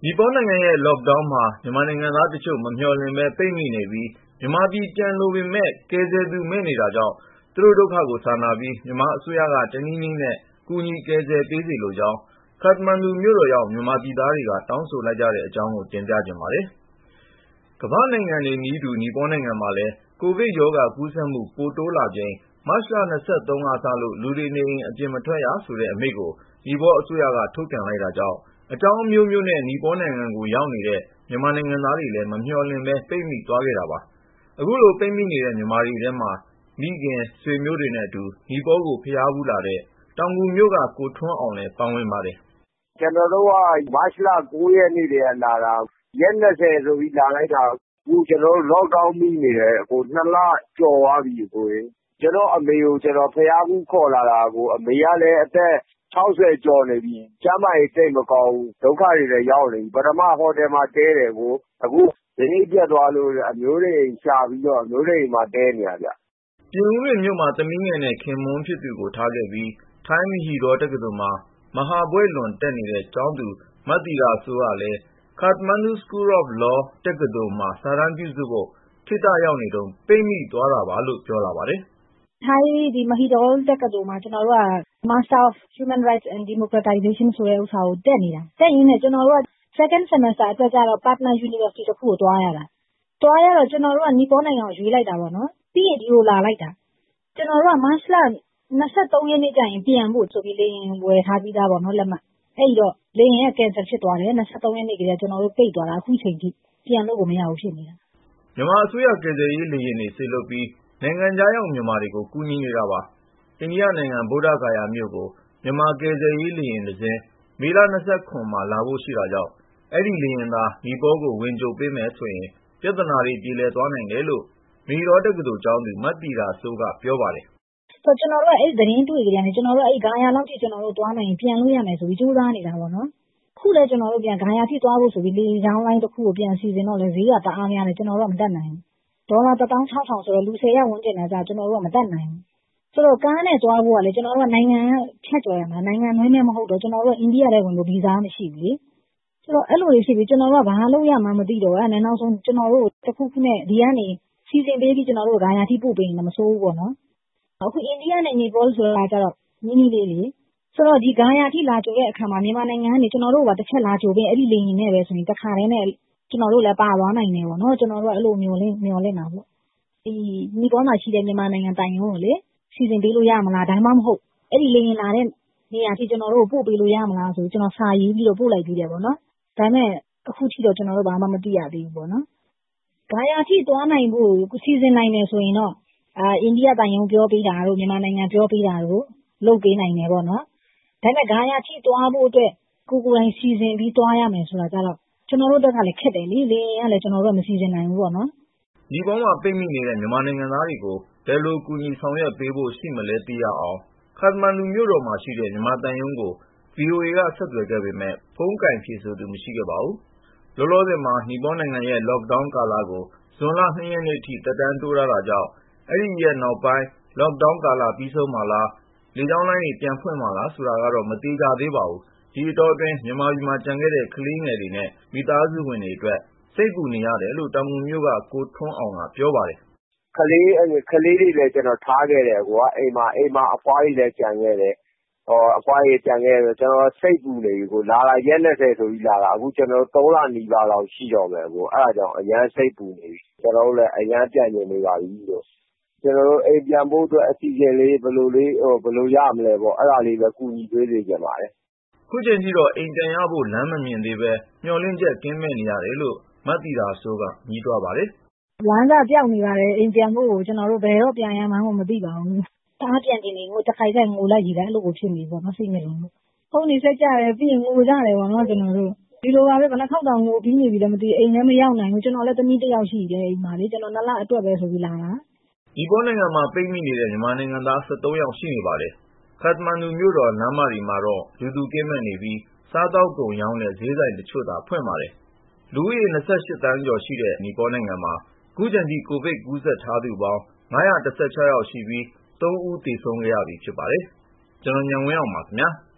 နီပေါနိုင်ငံရဲ့ lockdown မှာမြန်မာနိုင်ငံသားတချို့မမျှော်လင့်ပဲပိတ်မိနေပြီးမြန်မာပြည်ပြန်လိုပေမဲ့ကယ်ဆယ်သူမဲ့နေတာကြောင့်သူတို့ဒုက္ခကိုစာနာပြီးမြန်မာအစိုးရကတနည်းနည်းနဲ့ကူညီကယ်ဆယ်ပေးစေလိုကြောင်းခတ္တမန္ဒူမြို့တော်ရောက်မြန်မာပြည်သားတွေကတောင်းဆိုလိုက်ကြတဲ့အကြောင်းကိုတင်ပြချင်ပါတယ်။ ကမ္ဘာ့နိုင်ငံတွေနည်းတူနီပေါနိုင်ငံမှာလည်းကိုဗစ်ရောဂါကူးစက်မှုပိုတိုးလာချိန်မတ်လ 23 ကစလို့လူတွေနေအိမ်အပြင်မထွက်ရဆိုတဲ့အမိန့်ကိုနီပေါအစိုးရကထုတ်ပြန်လိုက်တာကြောင့်အကြောင်းအမျိုးမျိုးနဲ့နီပေါနိုင်ငံကိုရောက်နေတဲ့မြန်မာနိုင်ငံသားတွေလည်းမမျှော်လင့်ပဲပိတ်မိသွားခဲ့တာပါ။ အခုလိုပိတ်မိနေတဲ့မြန်မာတွေထဲမှာမိခင်ဆွေမျိုးတွေနဲ့အတူနီပေါကိုဖျားဖူးလာတဲ့တောင်ငူမြို့ကကိုထွန်းအောင်လည်းပါဝင်ပါတယ်။ "ကျနော်တို့ကမတ်လ 9 ရက်နေ့ကတည်းကလာတာ။ ရက် 20 ဆိုပြီးလာလိုက်တာ။ အခုကျနော်တို့ lockdown မိနေတယ်။ 2 လကျော်သွားပြီ။ ကျနော့်အမေကိုကျနော်ဘုရားဖူးခေါ်လာတာ။ အမေကလည်းအသက် 60 ကျော်နေပြီ။ ကျန်းမာရေးသိပ်မကောင်းဘူး။ ဒုက္ခတွေလည်းရောက်နေပြီ။ ပထမဟိုတယ်မှာတည်းတယ်။ အခုဇနီးပျက်သွားလို့အမျိုးတွေအိမ်ရှာပြီးတော့အမျိုးတွေအိမ်မှာတည်းနေတာဗျ။" ပြင်ဦးလွင်မြို့မှာသမီးငယ်နဲ့ခင်ပွန်းဖြစ်သူကိုထားခဲ့ပြီးထိုင်းမဟီဒေါ တက္ကသိုလ်မှာမဟာဘွဲ့လွန်တက်နေတဲ့ကျောင်းသူမသီတာစိုးကလည်း Kathmandu School of Law တက္ကသိုလ်မှာစာတန်းပြုစုဖို့ခေတ္တရောက်နေတုန်းပိတ်မိသွားတာပါလို့ပြောလာပါတယ်။ "ထိုင်းမဟီဒေါတက္ကသိုလ်မှာကျနော်တို့က Master of Human Rights and Democratization ဆိုတဲ့ဥစ္စာကိုတက်နေတာ။ တက်ရင်းနဲ့ကျနော်တို့က second semester အတွက်ကျတော့ Partner University တခုကိုသွားရတာ။ သွားရတော့ကျနော်တို့ကနီပေါနိုင်ငံကိုရွေးလိုက်တာပေါ့နော်။ ပြီးရင်ဒီကိုလာလိုက်တာ။ ကျနော်တို့ကမတ်လ 23 ရက်နေ့ကျရင်ပြန်ဖို့ဆိုပြီးလေယာဉ်ဝယ်ထားပြီးသားပေါ့နော်လက်မှတ်။ အဲဒီတော့လေယာဉ်က cancel ဖြစ်သွားတယ်။ 23 ရက်နေ့ကတည်းကကျနော်တို့ပိတ်သွားတာအခုချိန်ထိပြန်လို့ကိုမရဘူးဖြစ်နေတာ။" မြန်မာအစိုးရကယ်ဆယ်ရေးလေယာဉ်တွေစေလွှတ်ပြီးနိုင်ငံခြားရောက်မြန်မာတွေကိုကူညီနေတာပါ။ အိန္ဒိယနိုင်ငံ ဗုဒ္ဓဂါယာမြို့ကိုမြန်မာကယ်ဆယ်ရေးလေယာဉ်တစင်းမေလ မှာလာဖို့ရှိတာကြောင့်အဲဒီလေယာဉ်သာနီပေါကိုဝင်ကြိုပေးမယ်ဆိုရင်ပြဿနာတွေပြေလည်သွားနိုင်တယ်လို့မဟီဒေါတက္ကသိုလ်ကျောင်းသူမသီတာစိုးကပြောပါတယ်။ "ကျနော်တို့ကအဲဒီသတင်းတွေ့ကတည်းကကျနော်တို့ဂါယာလောက်ထိသွားနိုင်ရင်ပြန်လို့ရမယ်ဆိုပြီးကြိုးစားနေတာပေါ့နော်။ အခုလည်းကျနော်တို့ဂါယာထိသွားဖို့ဆိုပြီးလေကြောင်းလိုင်းတခုကိုပြန်စီစဉ်တော့လည်းဈေးကတအားများတယ်ကျနော်တို့ကမတတ်နိုင်ဘူး။ဒေါ်လာ 16000 ဆိုတော့လူ 10 ယောက်ဝန်းကျင်နဲ့ကျကျနော်တို့ကမတတ်နိုင်ဘူး။ဆိုတော့ကားနဲ့သွားဖို့ကလည်းကျနော်တို့ကနိုင်ငံဖြတ်ကျော်ရမှာနိုင်ငံတွင်းလည်းမဟုတ်တော့ကျနော်တို့ကအိန္ဒိယထဲဝင်ဖို့ဗီဇာမရှိဘူးလေ။ဆိုတော့အဲလိုတွေဖြစ်ပြီးကျနော်တို့ကဘာလုပ်ရမှန်းမသိတော့နောက်ဆုံးကျနော်တို့ကိုတခုခုနဲ့ဒီကနေစီစဉ်ပေးပြီးကျနော်တို့ကိုဂါယာထိပို့ပေးရင်တော့မဆိုးဘူးပေါ့နော်။အခုအိန္ဒိယနဲ့နီပေါဆိုတာကျတော့နီးနီးလေးလေ။ဆိုတော့ဒီဂါယာထိလာကြိုတဲ့အခါမှာမြန်မာနိုင်ငံကနေကျနော်တို့ကိုပါတချက်လာကြိုပေးရင်အဲဒီလေယာဉ်နဲ့ပဲဆိုရင်တခါတည်းနဲ့ကျနော်တို့လည်းပါသွားနိုင်တယ်ပေါ့နော်။ကျနော်တို့ကအဲလိုမျှော်လင့်တာပေါ့။ဒီနီပေါမှာရှိတဲ့မြန်မာနိုင်ငံသံရုံးကိုလေစီစဉ်ပေးလို့ရမလားဒါမှမဟုတ်အဲဒီလေယာဉ်လာတဲ့နေရာထိကျနော်တို့ကိုပို့ပေးလို့ရမလားဆိုပြီးကျနော်စာရေးပြီးတော့ပို့လိုက်သေးတယ်ပေါ့နော်။ဒါပေမဲ့အခုထိတော့ကျနော်တို့ဘာမှမသိရသေးဘူးပေါ့နော်။ဂါယာထိသွားနိုင်ဖို့စီစဉ်နိုင်တယ်ဆိုရင်တော့အိန္ဒိယသံရုံးပြောပေးတာတို့မြန်မာနိုင်ငံပြောပေးတာတို့လုပ်ပေးနိုင်တယ်ပေါ့နော်။ဒါပေမဲ့ဂါယာထိသွားဖို့အတွက်ကိုယ်တိုင်စီစဉ်ပြီးသွားရမယ်ဆိုတာကျတော့ကျနော်တို့ဘက်ကလည်းခက်တယ်လေ။လေယာဉ်ကလည်းကျနော်တို့ကမစီစဉ်နိုင်ဘူးပေါ့နော်။ " နီပေါမှာပိတ်မိနေတဲ့မြန်မာနိုင်ငံသားတွေကိုဘယ်လိုကူညီဆောင်ရွက်ပေးဖို့ရှိမလဲသိရအောင်ခတ္တမန္ဒူမြို့တော်မှာရှိတဲ့မြန်မာသံရုံးကို VOA ကဆက်သွယ်ခဲ့ပေမဲ့ဖုန်းကိုင်ဖြေဆိုသူမရှိခဲ့ပါဘူး။ လောလောဆယ်မှာနီပေါနိုင်ငံရဲ့ lockdown ကာလကိုဇွန်လ 2 ရက်နေ့ထိသက်တမ်းတိုးထားတာကြောင့်အဲဒီရက်နောက်ပိုင်း lockdown ကာလပြီးဆုံးမှာလားလေကြောင်းလိုင်းတွေပြန်ဖွင့်မှာလားဆိုတာကတော့မသေချာသေးပါဘူး။ ဒီအတောအတွင်းမြန်မာပြည်မှာကျန်ခဲ့တဲ့ကလေးငယ်တွေနဲ့မိသားစုဝင်တွေအတွက်စိတ်ပူနေရတယ်လို့တောင်ငူမြို့ကကိုထွန်းအောင်ကပြောပါတယ်။ "ကလေးတွေလည်းကျနော်ထားခဲ့တယ်အိမ်မှာအဖွားကြီးလည်းကျန်ခဲ့တယ်။အဖွားကြီးကျန်ခဲ့တော့ကျနော်စိတ်ပူနေပြီလာတာရက် 20 ဆိုပြီးလာတာအခုကျနော်တို့3 လနီးပါးလောက်ရှိတော့မယ်။အဲဒါကြောင့်အရမ်းစိတ်ပူနေပြီ။ကျနော်တို့လည်းအရမ်းပြန်ချင်နေပါပြီ။ကျနော်တို့အိမ်ပြန်ဖို့အတွက်အစီအစဉ်လေးဘယ်လိုရမလဲပေါ့အဲဒါလေးပဲကူညီပေးစေချင်ပါတယ်။" ခုချိန်ထိတော့အိမ်ပြန်ရဖို့လမ်းမမြင်သေးပဲမျှော်လင့်ချက်ကင်းမဲ့နေရတယ်လို့မသီတာစိုးကညည်းတွားပါတယ်။ "လမ်းစပျောက်နေပါတယ်အိမ်ပြန်ဖို့ကိုကျနော်တို့ဘယ်တော့ပြန်ရမှန်းကိုမသိပါဘူး။တအားပြန်ချင်နေတခါတည်းကျငိုလိုက်ရည်လိုက်အဲလိုကိုဖြစ်နေပေါ့နော်စိတ်နဲ့လုံးဖုန်းတွေဆက်ကြတယ်ပြီးရင်ငိုကြတယ်ပေါ့နော်ကျနော်တို့ဒီလိုပါပဲဘယ်နှခေါက်တောင်ငိုပြီးနေပြီလဲမသိဘူးအိမ်လည်းမရောက်နိုင်ဘူးကျနော်လည်းသမီးတယောက်ရှိတယ်အိမ်မှာလေကျနော် 2 လအတွက်ပဲဆိုပြီးလာတာ။နီပေါနိုင်ငံမှာပိတ်မိနေတဲ့မြန်မာနိုင်ငံသား ယောက်ရှိနေပါတယ်။ ခတ္တမန္ဒူမြို့တော်လမ်းမတွေမှာတော့လူသူကင်းမဲ့နေပြီးစားသောက်ကုန်ရောင်းတဲ့ဈေးဆိုင်တချို့သာဖွင့်ပါတယ်။ လူဦးရေ သန်းကျော်ရှိတဲ့နီပေါနိုင်ငံမှာခုချိန်ထိကိုဗစ်ကူးစက်ထားသူပေါင်း ယောက်ရှိပြီး ဦးသေဆုံးခဲ့ရပြီဖြစ်ပါတယ်။ ကျွန်တော်ဉာဏ်ဝင်းအောင်ပါခင်ဗျာ။